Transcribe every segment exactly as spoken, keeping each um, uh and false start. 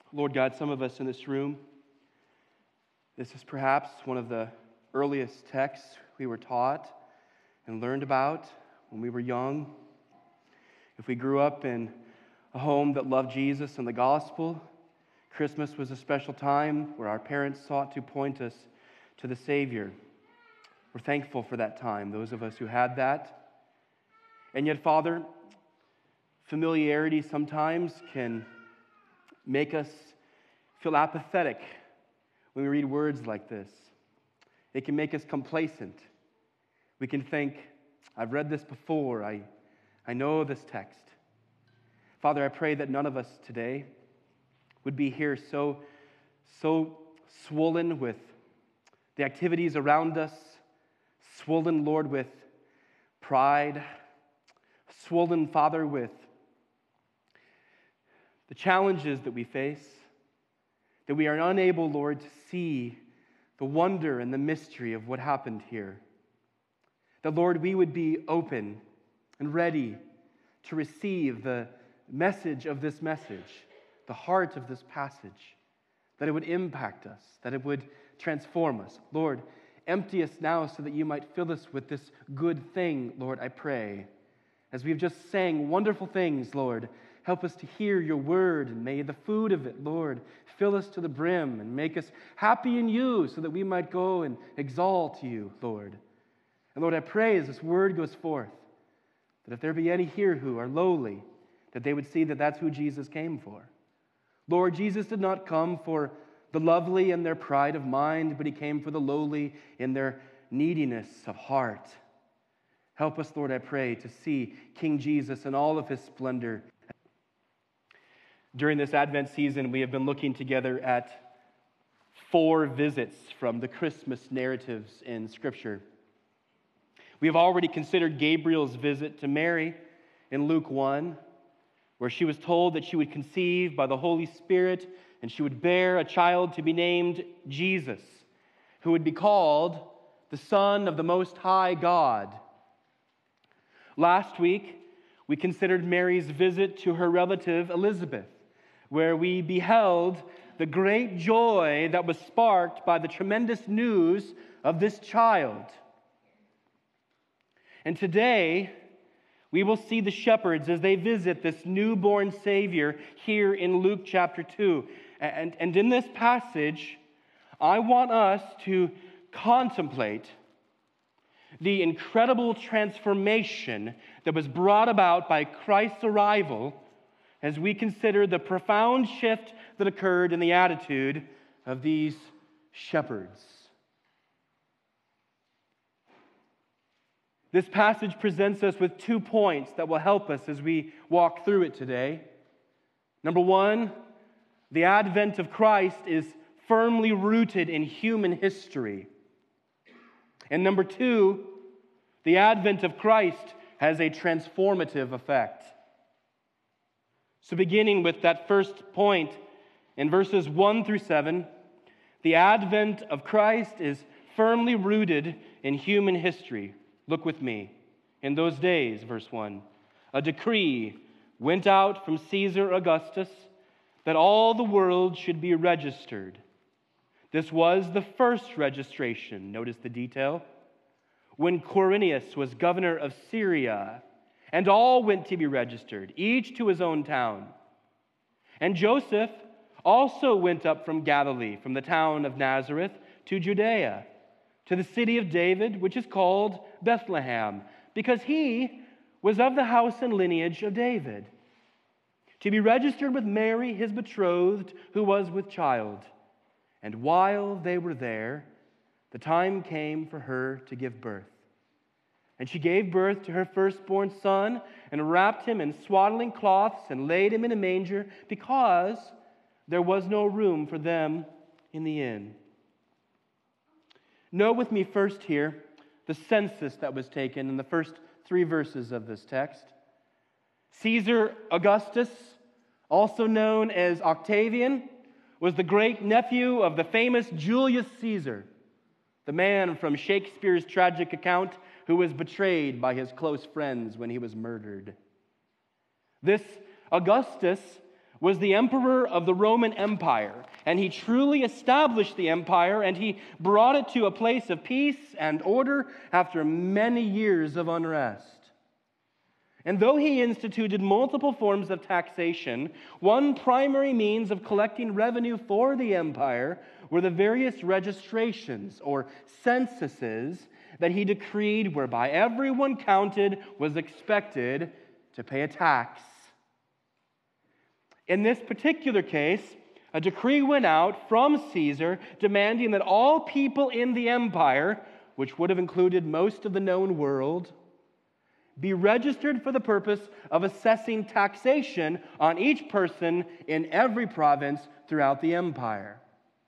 Lord God, some of us in this room, this is perhaps one of the earliest texts we were taught and learned about when we were young. If we grew up in a home that loved Jesus and the gospel, Christmas was a special time where our parents sought to point us to the Savior. We're thankful for that time, those of us who had that. And yet, Father, familiarity sometimes can make us feel apathetic when we read words like this. It can make us complacent. We can think, I've read this before. I, I know this text. Father, I pray that none of us today would be here so, so swollen with the activities around us, swollen, Lord, with pride, swollen, Father, with the challenges that we face, that we are unable, Lord, to see the wonder and the mystery of what happened here. That, Lord, we would be open and ready to receive the message of this message, the heart of this passage, that it would impact us, that it would transform us. Lord, empty us now so that you might fill us with this good thing, Lord, I pray. As we've just sang wonderful things, Lord, help us to hear your word, and may the food of it, Lord, fill us to the brim and make us happy in you so that we might go and exalt you, Lord. And Lord, I pray as this word goes forth, that if there be any here who are lowly, that they would see that that's who Jesus came for. Lord, Jesus did not come for the lovely in their pride of mind, but he came for the lowly in their neediness of heart. Help us, Lord, I pray, to see King Jesus in all of his splendor. During this Advent season, we have been looking together at four visits from the Christmas narratives in Scripture. We have already considered Gabriel's visit to Mary in Luke one, where she was told that she would conceive by the Holy Spirit and she would bear a child to be named Jesus, who would be called the Son of the Most High God. Last week, we considered Mary's visit to her relative Elizabeth, where we beheld the great joy that was sparked by the tremendous news of this child. And today, we will see the shepherds as they visit this newborn Savior here in Luke chapter two. And, and in this passage, I want us to contemplate the incredible transformation that was brought about by Christ's arrival as we consider the profound shift that occurred in the attitude of these shepherds. This passage presents us with two points that will help us as we walk through it today. Number one, the advent of Christ is firmly rooted in human history. And number two, the advent of Christ has a transformative effect. So beginning with that first point, in verses one through seven, the advent of Christ is firmly rooted in human history. Look with me. In those days, verse one, a decree went out from Caesar Augustus that all the world should be registered. This was the first registration. Notice the detail. When Quirinius was governor of Syria, and all went to be registered, each to his own town. And Joseph also went up from Galilee, from the town of Nazareth, to Judea, to the city of David, which is called Bethlehem, because he was of the house and lineage of David, to be registered with Mary, his betrothed, who was with child. And while they were there, the time came for her to give birth. And she gave birth to her firstborn son, and wrapped him in swaddling cloths, and laid him in a manger, because there was no room for them in the inn. Note with me first here the census that was taken in the first three verses of this text. Caesar Augustus, also known as Octavian, was the great nephew of the famous Julius Caesar, the man from Shakespeare's tragic account who was betrayed by his close friends when he was murdered. This Augustus was the emperor of the Roman Empire, and he truly established the empire, and he brought it to a place of peace and order after many years of unrest. And though he instituted multiple forms of taxation, one primary means of collecting revenue for the empire were the various registrations or censuses that he decreed, whereby everyone counted was expected to pay a tax. In this particular case, a decree went out from Caesar demanding that all people in the empire, which would have included most of the known world, be registered for the purpose of assessing taxation on each person in every province throughout the empire.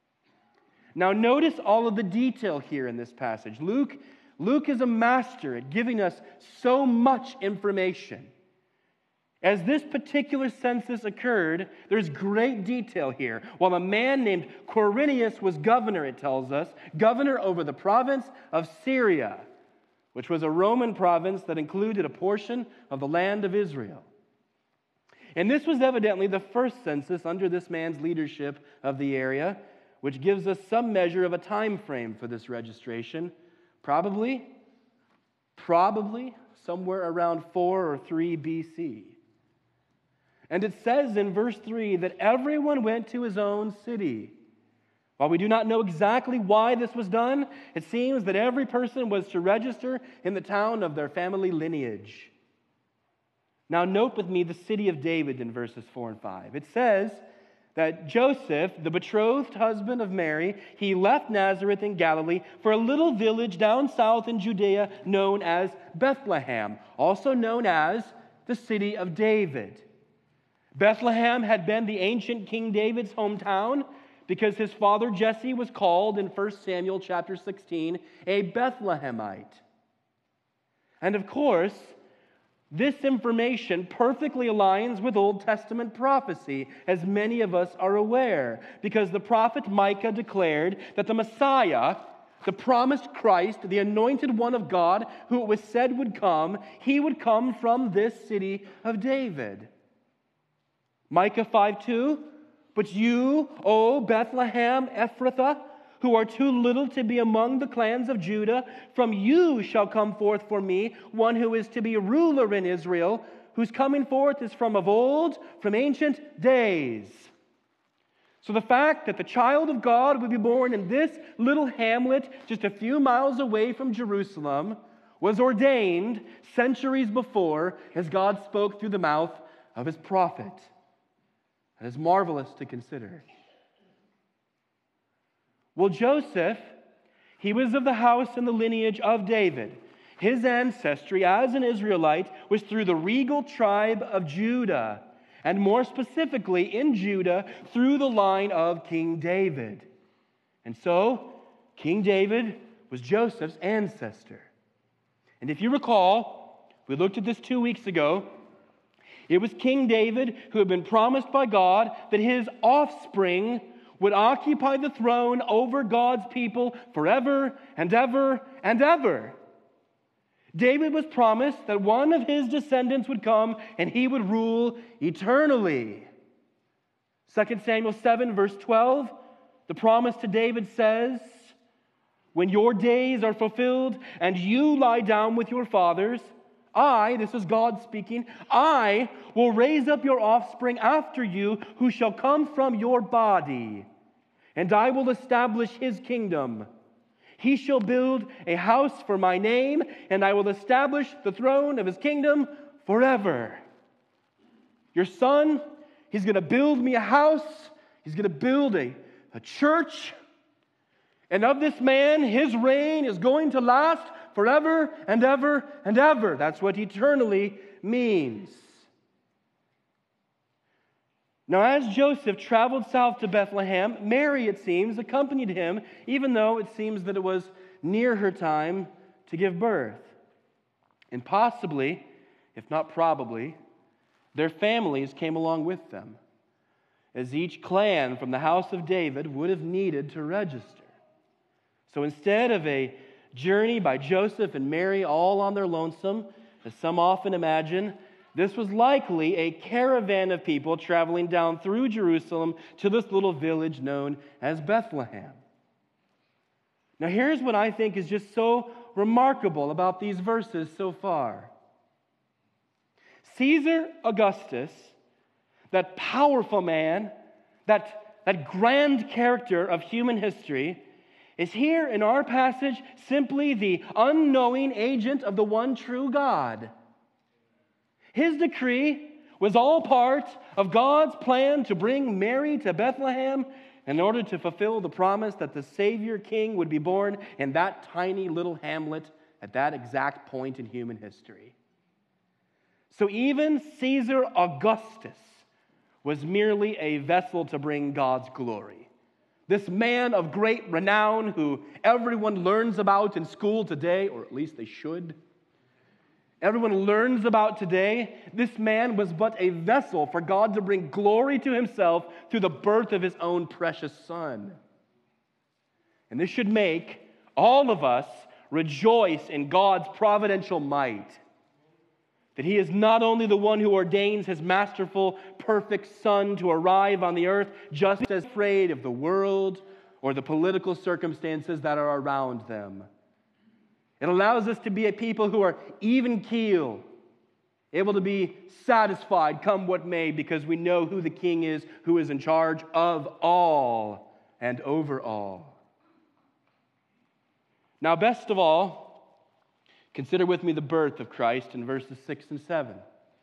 Now notice all of the detail here in this passage. Luke, Luke is a master at giving us so much information. As this particular census occurred, there's great detail here. While a man named Quirinius was governor, it tells us, governor over the province of Syria, which was a Roman province that included a portion of the land of Israel. And this was evidently the first census under this man's leadership of the area, which gives us some measure of a time frame for this registration. Probably, probably somewhere around four or three B C. And it says in verse three that everyone went to his own city. While we do not know exactly why this was done, it seems that every person was to register in the town of their family lineage. Now note with me the city of David in verses four and five. It says that Joseph, the betrothed husband of Mary, he left Nazareth in Galilee for a little village down south in Judea known as Bethlehem, also known as the city of David. Bethlehem had been the ancient King David's hometown, because his father Jesse was called in First Samuel chapter sixteen a Bethlehemite. And of course, this information perfectly aligns with Old Testament prophecy, as many of us are aware, because the prophet Micah declared that the Messiah, the promised Christ, the anointed one of God, who it was said would come, he would come from this city of David. Micah five two, but you, O Bethlehem Ephrathah, who are too little to be among the clans of Judah, from you shall come forth for me one who is to be a ruler in Israel, whose coming forth is from of old, from ancient days. So the fact that the child of God would be born in this little hamlet just a few miles away from Jerusalem was ordained centuries before as God spoke through the mouth of his prophet. That is marvelous to consider. Well, Joseph, he was of the house and the lineage of David. His ancestry as an Israelite was through the regal tribe of Judah, and more specifically in Judah through the line of King David. And so, King David was Joseph's ancestor. And if you recall, we looked at this two weeks ago, it was King David who had been promised by God that his offspring would occupy the throne over God's people forever and ever and ever. David was promised that one of his descendants would come and he would rule eternally. Second Samuel seven, verse twelve, the promise to David says, when your days are fulfilled and you lie down with your fathers, I, this is God speaking, I will raise up your offspring after you who shall come from your body, and I will establish his kingdom. He shall build a house for my name, and I will establish the throne of his kingdom forever. Your son, he's going to build me a house. He's going to build a, a church. And of this man, his reign is going to last forever and ever and ever. That's what eternally means. Now, as Joseph traveled south to Bethlehem, Mary, it seems, accompanied him, even though it seems that it was near her time to give birth. And possibly, if not probably, their families came along with them, as each clan from the house of David would have needed to register. So instead of a journey by Joseph and Mary all on their lonesome, as some often imagine, This was likely a caravan of people traveling down through Jerusalem to this little village known as Bethlehem. Now, here's what I think is just so remarkable about these verses so far. Caesar Augustus, that powerful man, that, that grand character of human history, is here in our passage simply the unknowing agent of the one true God. His decree was all part of God's plan to bring Mary to Bethlehem in order to fulfill the promise that the Savior King would be born in that tiny little hamlet at that exact point in human history. So even Caesar Augustus was merely a vessel to bring God's glory. This man of great renown who everyone learns about in school today, or at least they should. Everyone learns about today. This man was but a vessel for God to bring glory to himself through the birth of his own precious son. And this should make all of us rejoice in God's providential might. That he is not only the one who ordains his masterful, perfect son to arrive on the earth just as afraid of the world or the political circumstances that are around them. It allows us to be a people who are even-keeled, able to be satisfied come what may because we know who the King is, who is in charge of all and over all. Now, best of all, consider with me the birth of Christ in verses six and seven.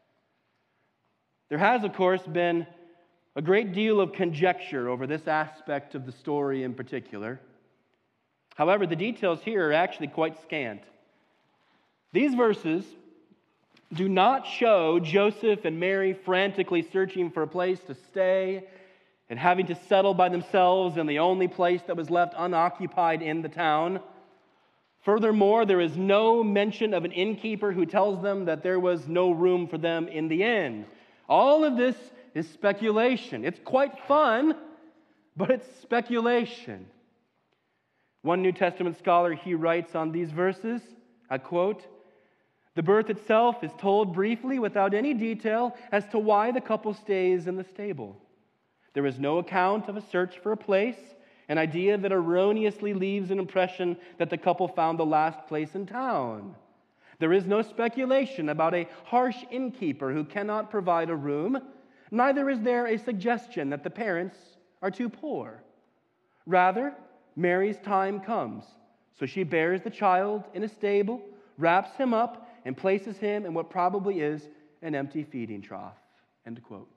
There has, of course, been a great deal of conjecture over this aspect of the story in particular. However, the details here are actually quite scant. These verses do not show Joseph and Mary frantically searching for a place to stay and having to settle by themselves in the only place that was left unoccupied in the town. Furthermore, there is no mention of an innkeeper who tells them that there was no room for them in the inn. All of this is speculation. It's quite fun, but it's speculation. One New Testament scholar, he writes on these verses, I quote, "The birth itself is told briefly without any detail as to why the couple stays in the stable. There is no account of a search for a place, an idea that erroneously leaves an impression that the couple found the last place in town. There is no speculation about a harsh innkeeper who cannot provide a room. Neither is there a suggestion that the parents are too poor. Rather, Mary's time comes, so she bears the child in a stable, wraps him up, and places him in what probably is an empty feeding trough." End quote.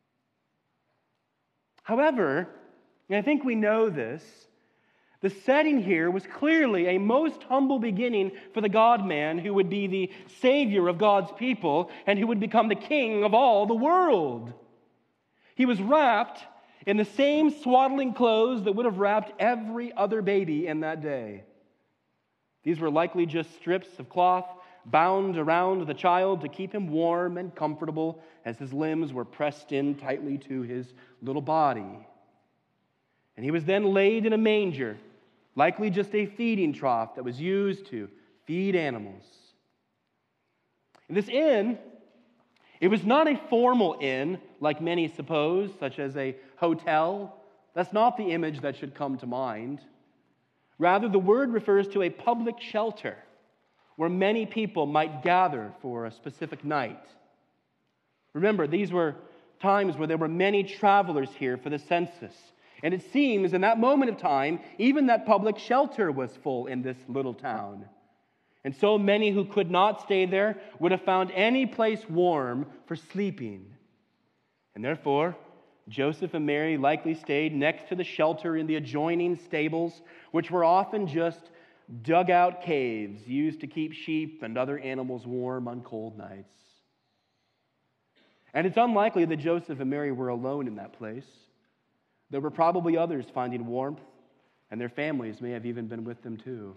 However, and I think we know this, the setting here was clearly a most humble beginning for the God-man who would be the Savior of God's people and who would become the King of all the world. He was wrapped in the same swaddling clothes that would have wrapped every other baby in that day. These were likely just strips of cloth bound around the child to keep him warm and comfortable as his limbs were pressed in tightly to his little body. And he was then laid in a manger, likely just a feeding trough that was used to feed animals. In this inn, it was not a formal inn, like many suppose, such as a hotel. That's not the image that should come to mind. Rather, the word refers to a public shelter where many people might gather for a specific night. Remember, these were times where there were many travelers here for the census. And it seems in that moment of time, even that public shelter was full in this little town. And so many who could not stay there would have found any place warm for sleeping. And therefore, Joseph and Mary likely stayed next to the shelter in the adjoining stables, which were often just dugout caves used to keep sheep and other animals warm on cold nights. And it's unlikely that Joseph and Mary were alone in that place. There were probably others finding warmth, and their families may have even been with them too.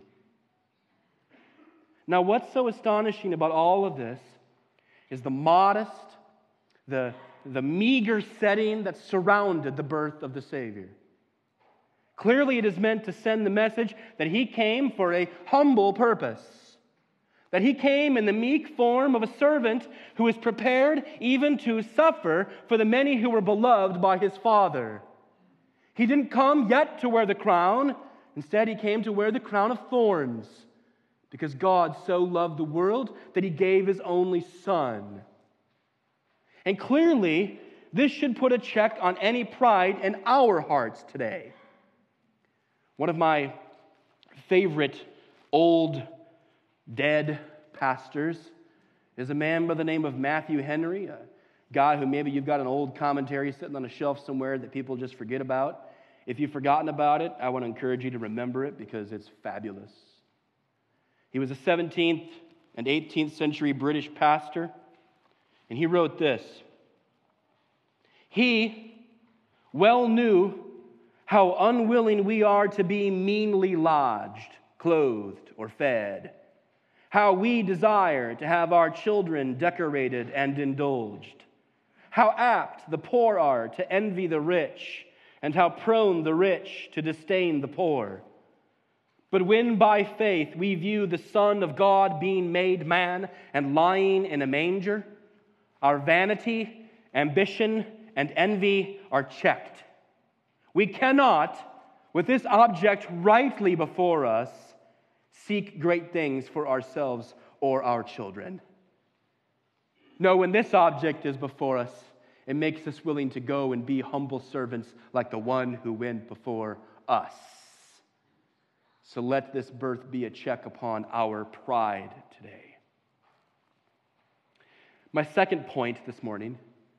Now, what's so astonishing about all of this is the modest, the, the meager setting that surrounded the birth of the Savior. Clearly, it is meant to send the message that he came for a humble purpose. That he came in the meek form of a servant who is prepared even to suffer for the many who were beloved by his Father. He didn't come yet to wear the crown. Instead, he came to wear the crown of thorns, because God so loved the world that he gave his only Son. And clearly, this should put a check on any pride in our hearts today. One of my favorite old dead pastors is a man by the name of Matthew Henry, a guy who maybe you've got an old commentary sitting on a shelf somewhere that people just forget about. If you've forgotten about it, I want to encourage you to remember it because it's fabulous. He was a seventeenth and eighteenth century British pastor, and he wrote this: "He well knew how unwilling we are to be meanly lodged, clothed, or fed, how we desire to have our children decorated and indulged, how apt the poor are to envy the rich, and how prone the rich to disdain the poor. But when by faith we view the Son of God being made man and lying in a manger, our vanity, ambition, and envy are checked. We cannot, with this object rightly before us, seek great things for ourselves or our children. No, when this object is before us, it makes us willing to go and be humble servants like the one who went before us. So let this birth be a check upon our pride today." My second point this morning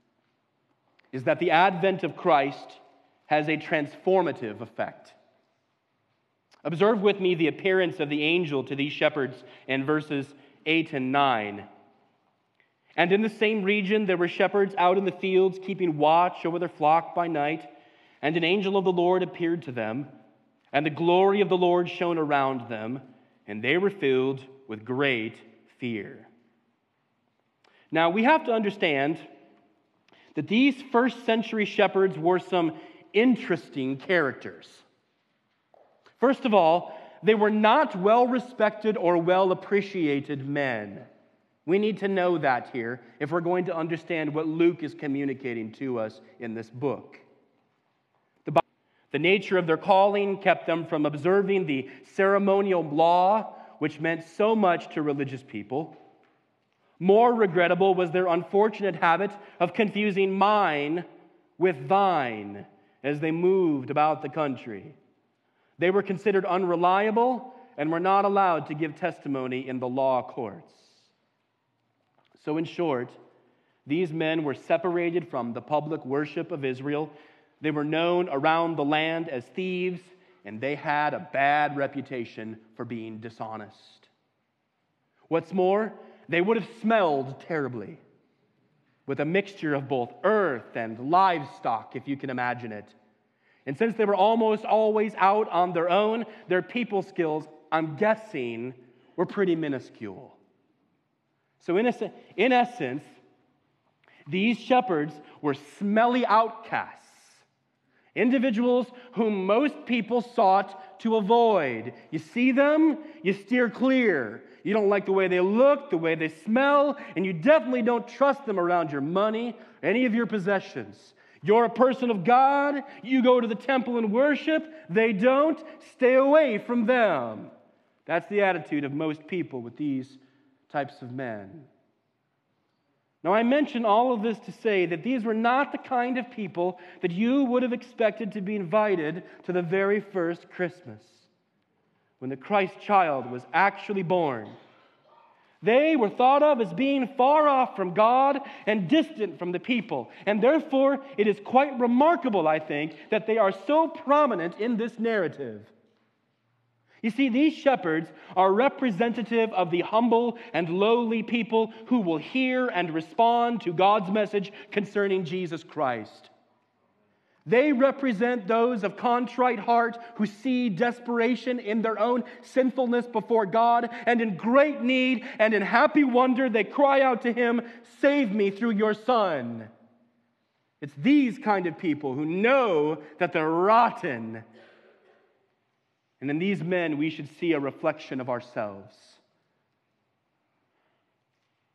is that the advent of Christ has a transformative effect. Observe with me the appearance of the angel to these shepherds in verses eight and nine. "And in the same region there were shepherds out in the fields, keeping watch over their flock by night. And an angel of the Lord appeared to them, and the glory of the Lord shone around them, and they were filled with great fear." Now, we have to understand that these first century shepherds were some interesting characters. First of all, they were not well-respected or well-appreciated men. We need to know that here if we're going to understand what Luke is communicating to us in this book. The, the nature of their calling kept them from observing the ceremonial law, which meant so much to religious people. More regrettable was their unfortunate habit of confusing mine with thine as they moved about the country. They were considered unreliable and were not allowed to give testimony in the law courts. So in short, these men were separated from the public worship of Israel. They were known around the land as thieves, and they had a bad reputation for being dishonest. What's more, they would have smelled terribly, with a mixture of both earth and livestock, if you can imagine it. And since they were almost always out on their own, their people skills, I'm guessing, were pretty minuscule. So in, a, in essence, these shepherds were smelly outcasts, individuals whom most people sought to avoid. You see them, you steer clear. You don't like the way they look, the way they smell, and you definitely don't trust them around your money, any of your possessions. You're a person of God, you go to the temple and worship, they don't, stay away from them. That's the attitude of most people with these types of men. Now, I mention all of this to say that these were not the kind of people that you would have expected to be invited to the very first Christmas, when the Christ child was actually born. They were thought of as being far off from God and distant from the people. And therefore, it is quite remarkable, I think, that they are so prominent in this narrative. You see, these shepherds are representative of the humble and lowly people who will hear and respond to God's message concerning Jesus Christ. They represent those of contrite heart who see desperation in their own sinfulness before God, and in great need and in happy wonder they cry out to Him, "Save me through your Son." It's these kind of people who know that they're rotten. And in these men, we should see a reflection of ourselves.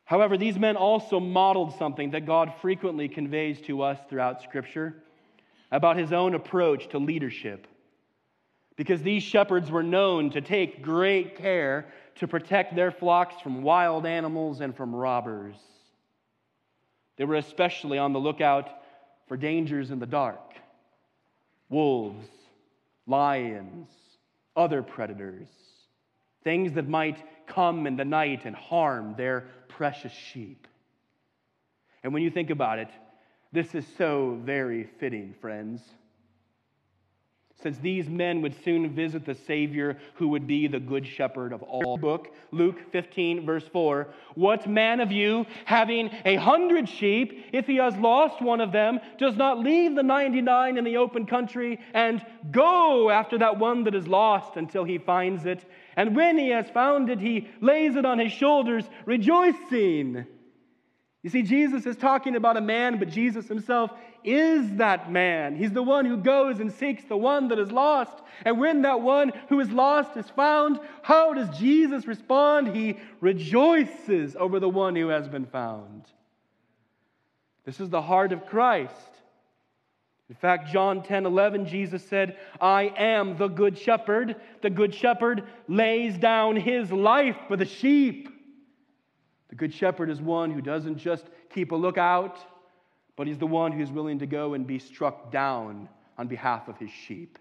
However, these men also modeled something that God frequently conveys to us throughout Scripture about his own approach to leadership. Because these shepherds were known to take great care to protect their flocks from wild animals and from robbers. They were especially on the lookout for dangers in the dark: wolves, lions, other predators, things that might come in the night and harm their precious sheep. And when you think about it, this is so very fitting, friends. Since these men would soon visit the Savior who would be the good shepherd of all. Book, Luke fifteen, verse four. What man of you, having a hundred sheep, if he has lost one of them, does not leave the ninety-nine in the open country and go after that one that is lost until he finds it? And when he has found it, he lays it on his shoulders, rejoicing. You see, Jesus is talking about a man, but Jesus himself is that man. He's the one who goes and seeks the one that is lost. And when that one who is lost is found, how does Jesus respond? He rejoices over the one who has been found. This is the heart of Christ. In fact, John ten eleven, Jesus said, I am the good shepherd. The good shepherd lays down his life for the sheep. The good shepherd is one who doesn't just keep a lookout, but he's the one who's willing to go and be struck down on behalf of his sheep.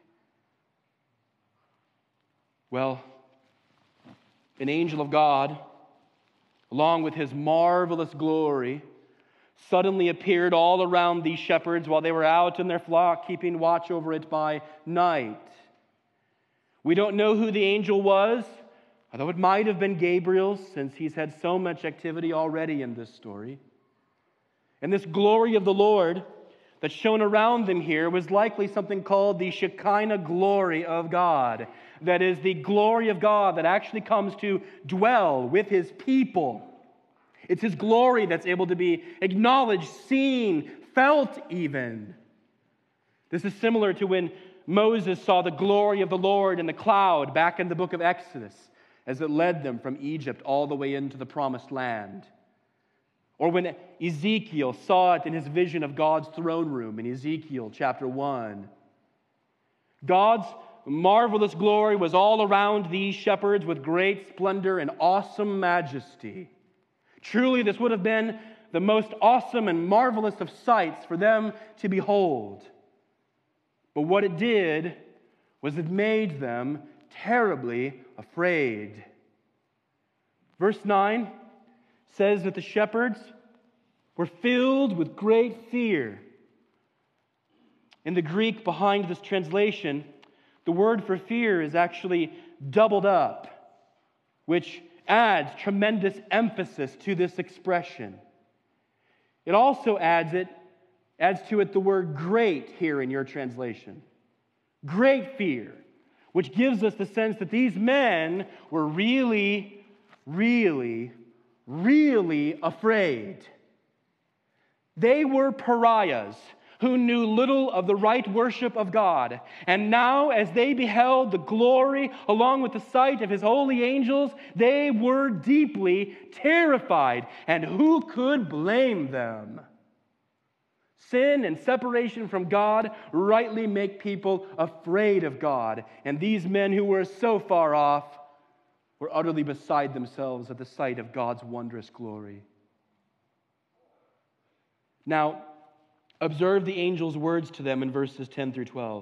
Well, an angel of God, along with his marvelous glory, suddenly appeared all around these shepherds while they were out in their flock, keeping watch over it by night. We don't know who the angel was, although it might have been Gabriel, since he's had so much activity already in this story. And this glory of the Lord that shone around them here was likely something called the Shekinah glory of God. That is, the glory of God that actually comes to dwell with his people. It's his glory that's able to be acknowledged, seen, felt even. This is similar to when Moses saw the glory of the Lord in the cloud back in the book of Exodus, as it led them from Egypt all the way into the promised land. Or when Ezekiel saw it in his vision of God's throne room in Ezekiel chapter one. God's marvelous glory was all around these shepherds with great splendor and awesome majesty. Truly, this would have been the most awesome and marvelous of sights for them to behold. But what it did was it made them terribly afraid. Verse nine says that the shepherds were filled with great fear. In the Greek behind this translation, the word for fear is actually doubled up, which adds tremendous emphasis to this expression. It also adds it adds to it the word great here in your translation. Great fear, which gives us the sense that these men were really, really, really afraid. They were pariahs who knew little of the right worship of God. And now, as they beheld the glory along with the sight of his holy angels, they were deeply terrified. And who could blame them? Sin and separation from God rightly make people afraid of God. And these men who were so far off were utterly beside themselves at the sight of God's wondrous glory. Now, observe the angel's words to them in verses ten through twelve.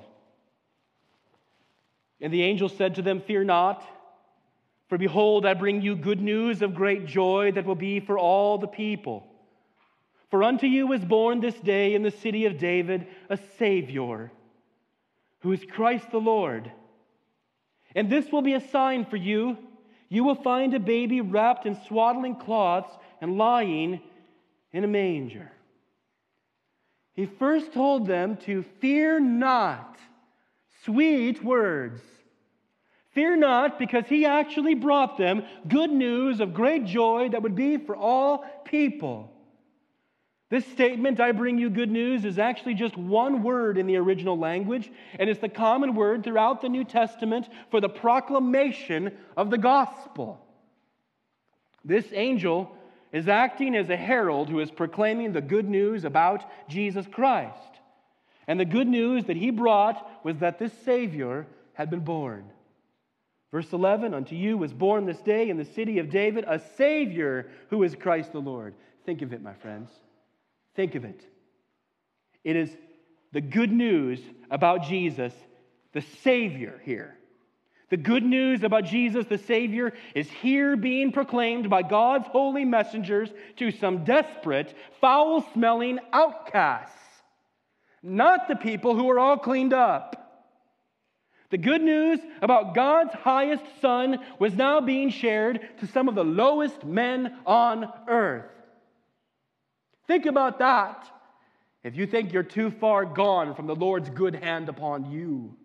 And the angel said to them, "Fear not, for behold, I bring you good news of great joy that will be for all the people. For unto you is born this day in the city of David a Savior, who is Christ the Lord. And this will be a sign for you. You will find a baby wrapped in swaddling cloths and lying in a manger." He first told them to fear not. Sweet words. Fear not, because he actually brought them good news of great joy that would be for all people. This statement, "I bring you good news," is actually just one word in the original language, and it's the common word throughout the New Testament for the proclamation of the gospel. This angel is acting as a herald who is proclaiming the good news about Jesus Christ. And the good news that he brought was that this Savior had been born. Verse eleven, unto you was born this day in the city of David a Savior who is Christ the Lord. Think of it, my friends. Think of it. It is the good news about Jesus, the Savior here. The good news about Jesus, the Savior, is here being proclaimed by God's holy messengers to some desperate, foul-smelling outcasts. Not the people who are all cleaned up. The good news about God's highest Son was now being shared to some of the lowest men on earth. Think about that if you think you're too far gone from the Lord's good hand upon you.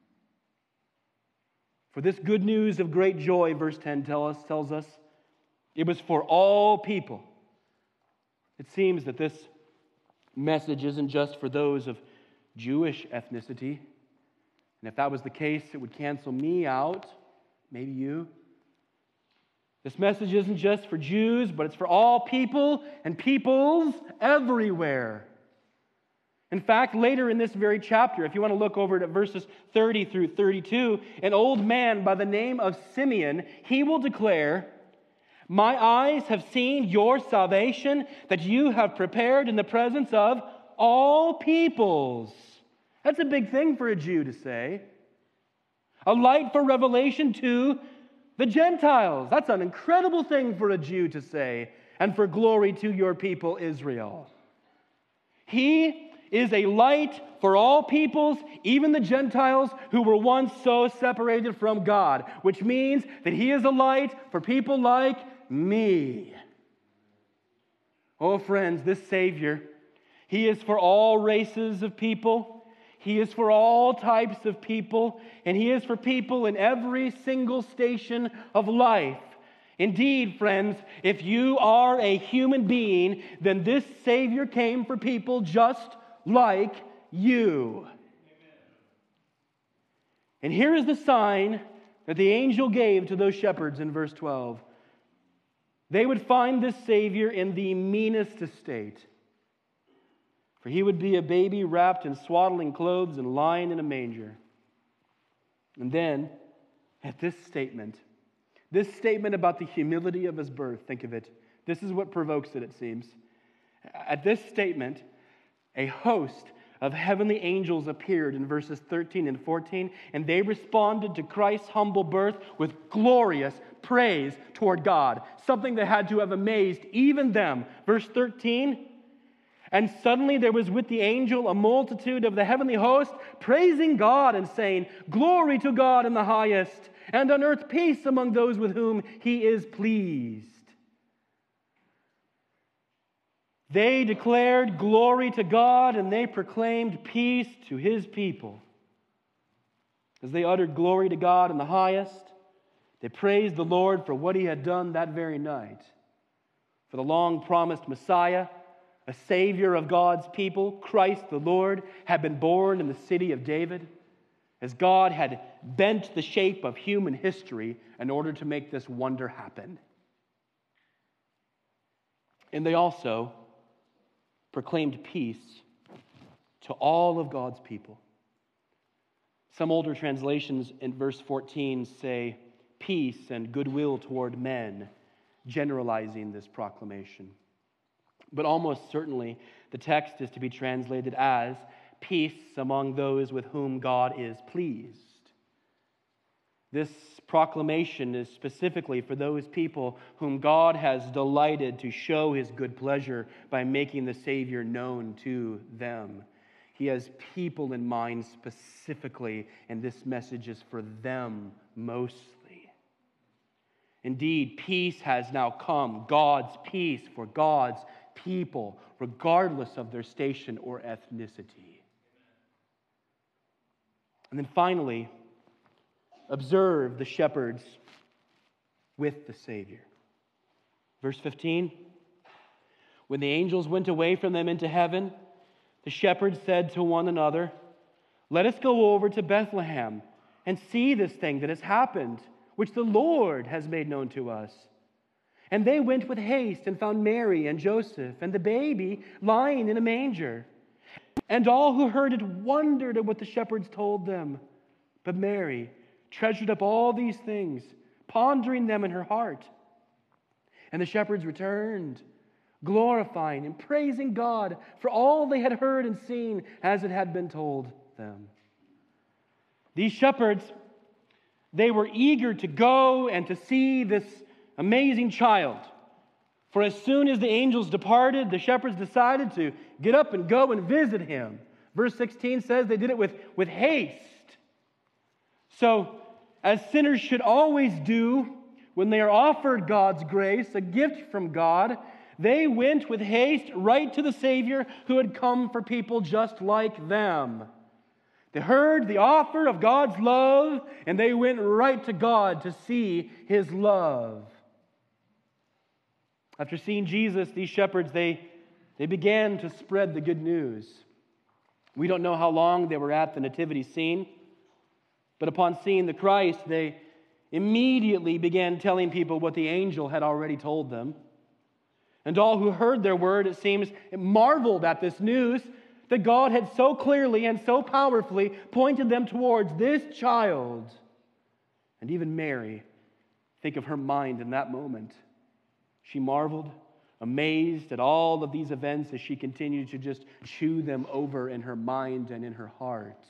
For this good news of great joy, verse ten tell us, tells us, it was for all people. It seems that this message isn't just for those of Jewish ethnicity. And if that was the case, it would cancel me out, maybe you. This message isn't just for Jews, but it's for all people and peoples everywhere. In fact, later in this very chapter, if you want to look over at verses thirty through thirty-two, an old man by the name of Simeon, he will declare, my eyes have seen your salvation that you have prepared in the presence of all peoples. That's a big thing for a Jew to say. A light for revelation to the Gentiles. That's an incredible thing for a Jew to say. And for glory to your people, Israel. He is a light for all peoples, even the Gentiles who were once so separated from God. Which means that he is a light for people like me. Oh, friends, this Savior, he is for all races of people. He is for all types of people, and he is for people in every single station of life. Indeed, friends, if you are a human being, then this Savior came for people just like you. And here is the sign that the angel gave to those shepherds in verse twelve. They would find this Savior in the meanest estate. For he would be a baby wrapped in swaddling clothes and lying in a manger. And then, at this statement, this statement about the humility of his birth, think of it. This is what provokes it, it seems. At this statement, a host of heavenly angels appeared in verses thirteen and fourteen, and they responded to Christ's humble birth with glorious praise toward God, something that had to have amazed even them. Verse thirteen, and suddenly there was with the angel a multitude of the heavenly host praising God and saying, glory to God in the highest, and on earth peace among those with whom he is pleased. They declared glory to God, and they proclaimed peace to his people. As they uttered glory to God in the highest, they praised the Lord for what he had done that very night. For the long-promised Messiah, a Savior of God's people, Christ the Lord, had been born in the city of David, as God had bent the shape of human history in order to make this wonder happen. And they also proclaimed peace to all of God's people. Some older translations in verse fourteen say peace and goodwill toward men, generalizing this proclamation. But almost certainly the text is to be translated as peace among those with whom God is pleased. This proclamation is specifically for those people whom God has delighted to show his good pleasure by making the Savior known to them. He has people in mind specifically, and this message is for them mostly. Indeed, peace has now come, God's peace for God's people, regardless of their station or ethnicity. And then finally, observe the shepherds with the Savior. Verse fifteen, when the angels went away from them into heaven, the shepherds said to one another, let us go over to Bethlehem and see this thing that has happened, which the Lord has made known to us. And they went with haste and found Mary and Joseph and the baby lying in a manger. And all who heard it wondered at what the shepherds told them. But Mary treasured up all these things, pondering them in her heart. And the shepherds returned, glorifying and praising God for all they had heard and seen as it had been told them. These shepherds, they were eager to go and to see this amazing child. For as soon as the angels departed, the shepherds decided to get up and go and visit him. Verse sixteen says they did it with, with haste. So, as sinners should always do when they are offered God's grace, a gift from God, they went with haste right to the Savior who had come for people just like them. They heard the offer of God's love, and they went right to God to see His love. After seeing Jesus, these shepherds, they, they began to spread the good news. We don't know how long they were at the nativity scene, but upon seeing the Christ, they immediately began telling people what the angel had already told them. And all who heard their word, it seems, marveled at this news that God had so clearly and so powerfully pointed them towards this child. And even Mary, think of her mind in that moment. She marveled, amazed at all of these events as she continued to just chew them over in her mind and in her heart.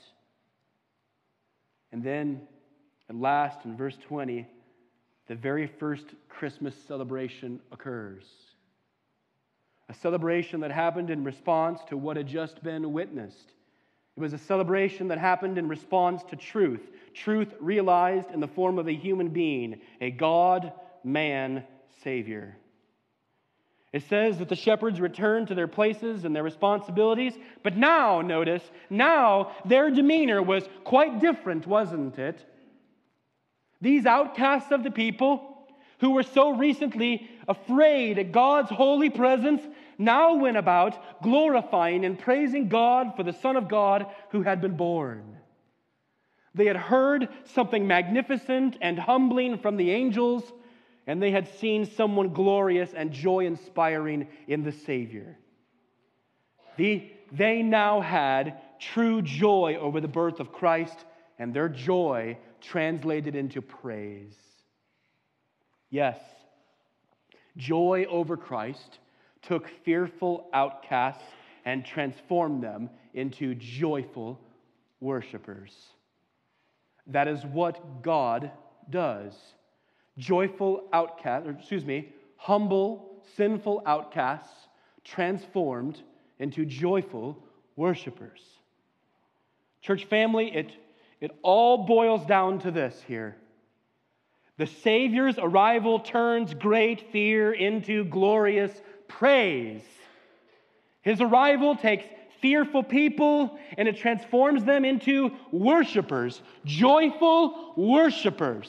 And then, at last, in verse twenty, the very first Christmas celebration occurs. A celebration that happened in response to what had just been witnessed. It was a celebration that happened in response to truth. Truth realized in the form of a human being, a God-man Savior. It says that the shepherds returned to their places and their responsibilities, but now, notice, now their demeanor was quite different, wasn't it? These outcasts of the people, who were so recently afraid at God's holy presence, now went about glorifying and praising God for the Son of God who had been born. They had heard something magnificent and humbling from the angels, and they had seen someone glorious and joy-inspiring in the Savior. The, they now had true joy over the birth of Christ, and their joy translated into praise. Yes, joy over Christ took fearful outcasts and transformed them into joyful worshipers. That is what God does. Joyful outcasts, or excuse me, humble, sinful outcasts transformed into joyful worshipers. Church family, it, it all boils down to this here. The Savior's arrival turns great fear into glorious praise. His arrival takes fearful people and it transforms them into worshipers, joyful worshipers.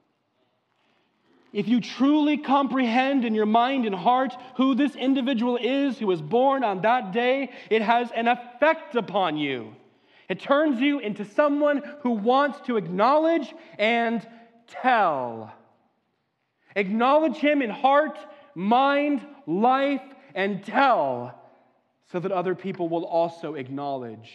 If you truly comprehend in your mind and heart who this individual is who was born on that day, it has an effect upon you. It turns you into someone who wants to acknowledge and tell. Acknowledge Him in heart, mind, life, and tell, so that other people will also acknowledge.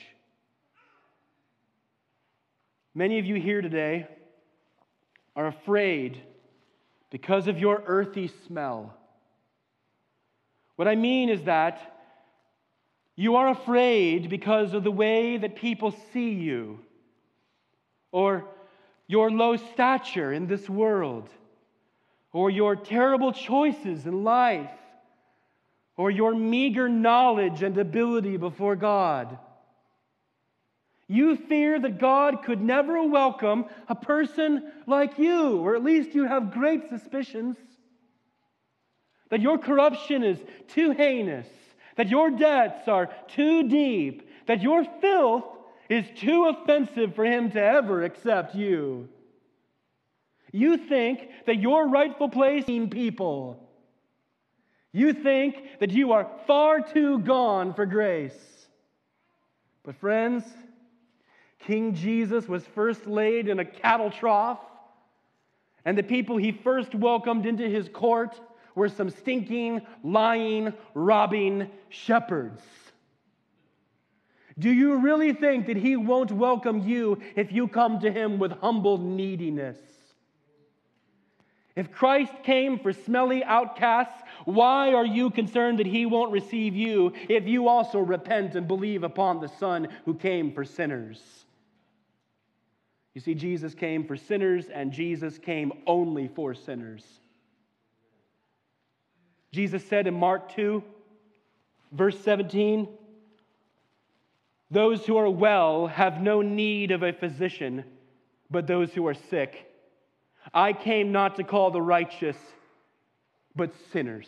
Many of you here today are afraid because of your earthy smell. What I mean is that you are afraid because of the way that people see you, or your low stature in this world, or your terrible choices in life, or your meager knowledge and ability before God. You fear that God could never welcome a person like you, or at least you have great suspicions that your corruption is too heinous, that your debts are too deep, that your filth is too offensive for Him to ever accept you. You think that your rightful place in people. You think that you are far too gone for grace. But friends, King Jesus was first laid in a cattle trough, and the people He first welcomed into His court were some stinking, lying, robbing shepherds. Do you really think that he won't welcome you if you come to him with humble neediness? If Christ came for smelly outcasts, why are you concerned that he won't receive you if you also repent and believe upon the Son who came for sinners? You see, Jesus came for sinners, and Jesus came only for sinners. Jesus said in Mark two, verse seventeen, "Those who are well have no need of a physician, but those who are sick. I came not to call the righteous, but sinners."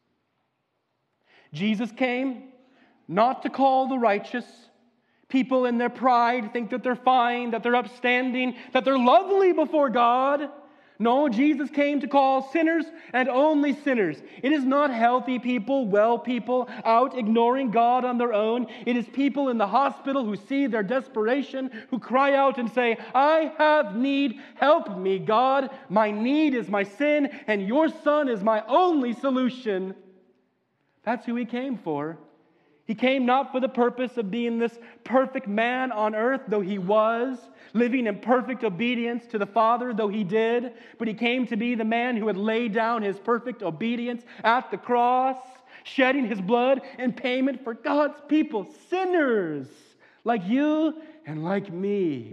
Jesus came not to call the righteous. People in their pride think that they're fine, that they're upstanding, that they're lovely before God. No, Jesus came to call sinners and only sinners. It is not healthy people, well people out ignoring God on their own. It is people in the hospital who see their desperation, who cry out and say, "I have need, help me, God. My need is my sin, and your Son is my only solution." That's who he came for. He came not for the purpose of being this perfect man on earth, though he was, living in perfect obedience to the Father, though he did, but he came to be the man who had laid down his perfect obedience at the cross, shedding his blood in payment for God's people, sinners like you and like me.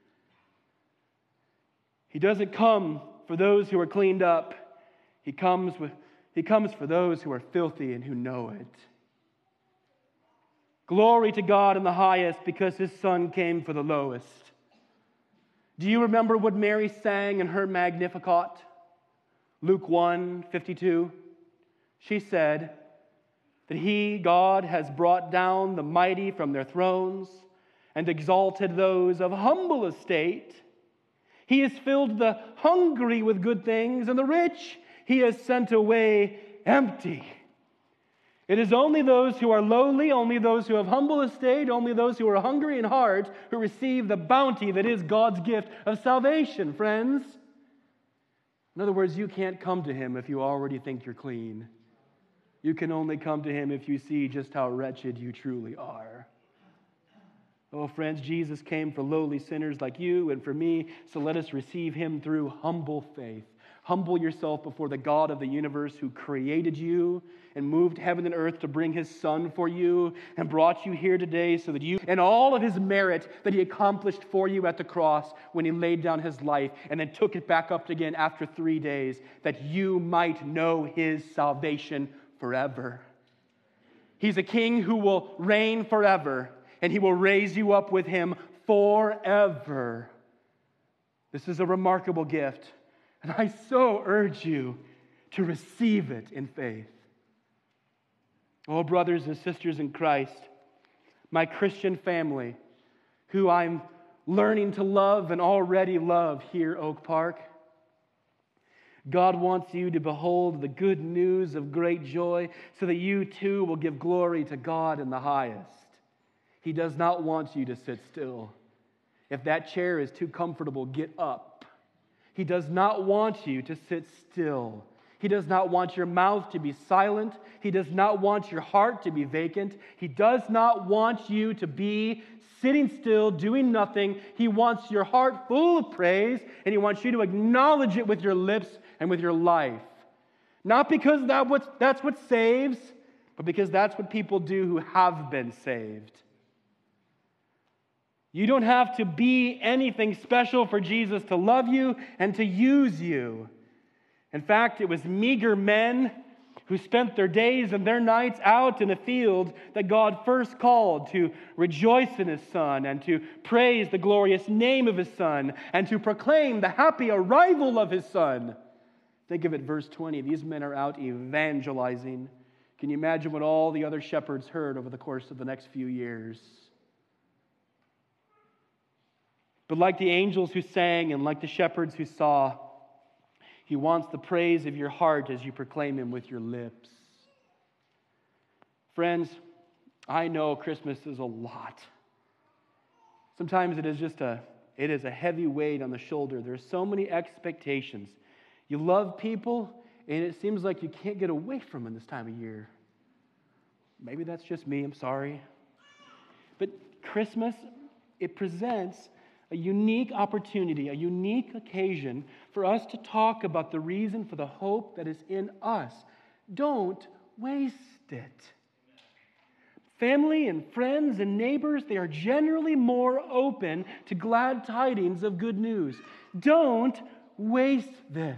He doesn't come for those who are cleaned up. He comes with, he comes for those who are filthy and who know it. Glory to God in the highest, because his Son came for the lowest. Do you remember what Mary sang in her Magnificat? Luke one fifty-two. She said that he, God, has brought down the mighty from their thrones and exalted those of humble estate. He has filled the hungry with good things, and the rich he has sent away empty. It is only those who are lowly, only those who have humble estate, only those who are hungry in heart who receive the bounty that is God's gift of salvation, friends. In other words, you can't come to him if you already think you're clean. You can only come to him if you see just how wretched you truly are. Oh, friends, Jesus came for lowly sinners like you and for me, so let us receive him through humble faith. Humble yourself before the God of the universe who created you and moved heaven and earth to bring his Son for you and brought you here today so that you, and all of his merit that he accomplished for you at the cross when he laid down his life and then took it back up again after three days, that you might know his salvation forever. He's a king who will reign forever, and he will raise you up with him forever. This is a remarkable gift. And I so urge you to receive it in faith. Oh, brothers and sisters in Christ, my Christian family, who I'm learning to love and already love here, Oak Park, God wants you to behold the good news of great joy so that you too will give glory to God in the highest. He does not want you to sit still. If that chair is too comfortable, get up. He does not want you to sit still. He does not want your mouth to be silent. He does not want your heart to be vacant. He does not want you to be sitting still, doing nothing. He wants your heart full of praise, and he wants you to acknowledge it with your lips and with your life. Not because that what, that's what saves, but because that's what people do who have been saved. You don't have to be anything special for Jesus to love you and to use you. In fact, it was meager men who spent their days and their nights out in a field that God first called to rejoice in his Son and to praise the glorious name of his Son and to proclaim the happy arrival of his Son. Think of it, verse twenty. These men are out evangelizing. Can you imagine what all the other shepherds heard over the course of the next few years? But like the angels who sang and like the shepherds who saw, he wants the praise of your heart as you proclaim him with your lips. Friends, I know Christmas is a lot. Sometimes it is just a, it is a heavy weight on the shoulder. There are so many expectations. You love people and it seems like you can't get away from them this time of year. Maybe that's just me, I'm sorry. But Christmas, it presents a unique opportunity, a unique occasion for us to talk about the reason for the hope that is in us. Don't waste it. Family and friends and neighbors, they are generally more open to glad tidings of good news. Don't waste this.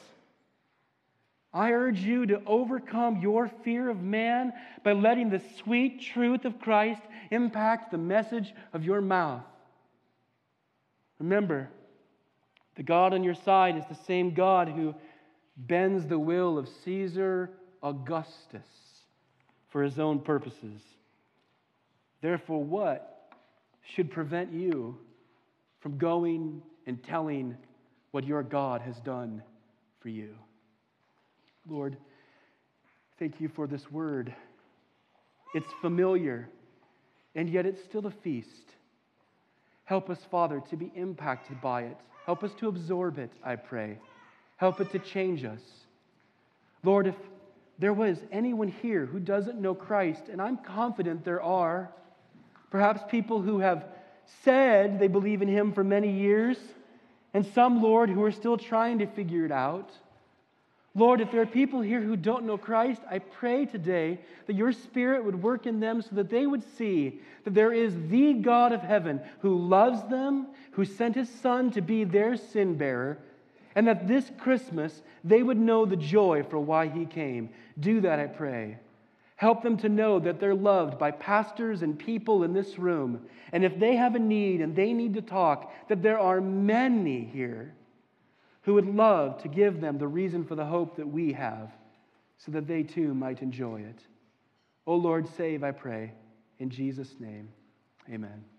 I urge you to overcome your fear of man by letting the sweet truth of Christ impact the message of your mouth. Remember, the God on your side is the same God who bends the will of Caesar Augustus for his own purposes. Therefore, what should prevent you from going and telling what your God has done for you? Lord, thank you for this word. It's familiar, and yet it's still a feast. Help us, Father, to be impacted by it. Help us to absorb it, I pray. Help it to change us. Lord, if there was anyone here who doesn't know Christ, and I'm confident there are, perhaps people who have said they believe in Him for many years, and some, Lord, who are still trying to figure it out. Lord, if there are people here who don't know Christ, I pray today that your Spirit would work in them so that they would see that there is the God of heaven who loves them, who sent His Son to be their sin bearer, and that this Christmas they would know the joy for why He came. Do that, I pray. Help them to know that they're loved by pastors and people in this room. And if they have a need and they need to talk, that there are many here who would love to give them the reason for the hope that we have, so that they too might enjoy it. O Lord, save, I pray. In Jesus' name, amen.